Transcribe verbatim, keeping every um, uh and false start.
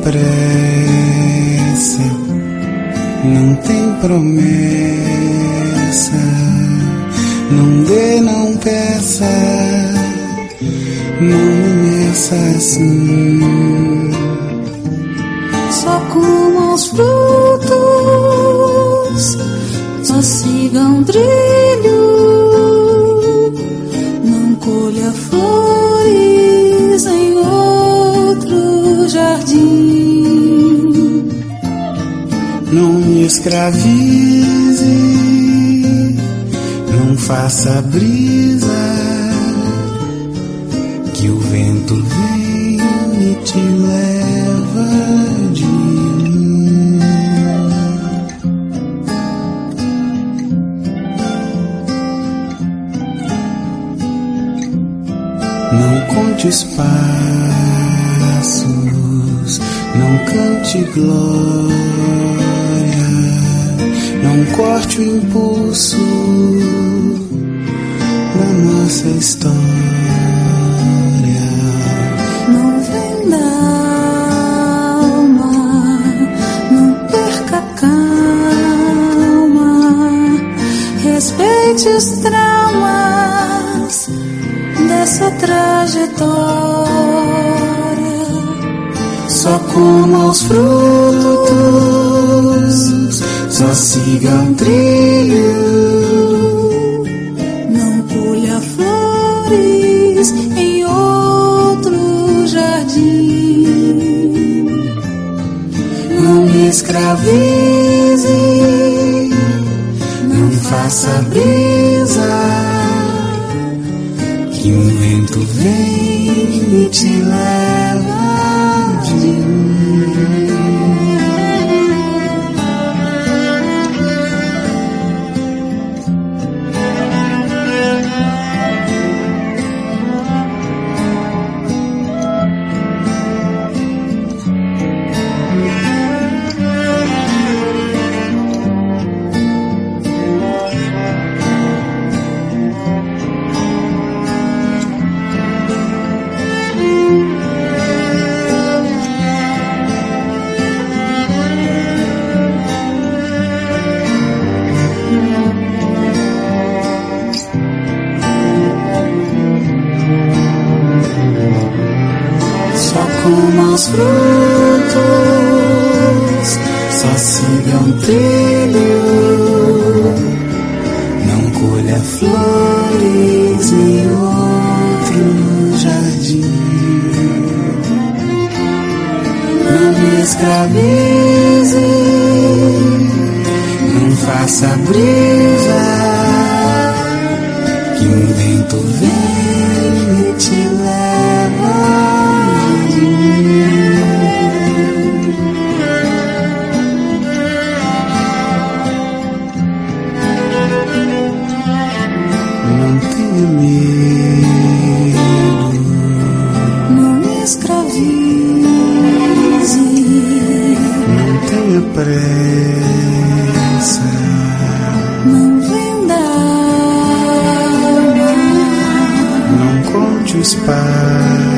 pressa, não tem promessa, não dê, não peça, não me meça assim. Só comam os frutos, só sigam trilho, não colha flores em outro jardim. Não me escravize, não faça brisa, que o vento vem e te leva de mim. Não conte espaços, não cante glória, não corte o impulso da nossa história. Não venda alma, não perca a calma, respeite os traumas dessa trajetória. Só coma os frutos, só siga um trilho, não colha flores em outro jardim. não me escravize, não faça brisa, que um vento vem e te leva de mim. Coma os frutos, só siga um trilho, não colha flores em outro jardim. Não me escravize, não faça brisa, que um vento vem e te leva. Não tenha medo, não me escravize, não tenha pressa, não venda alma, não conte os pais,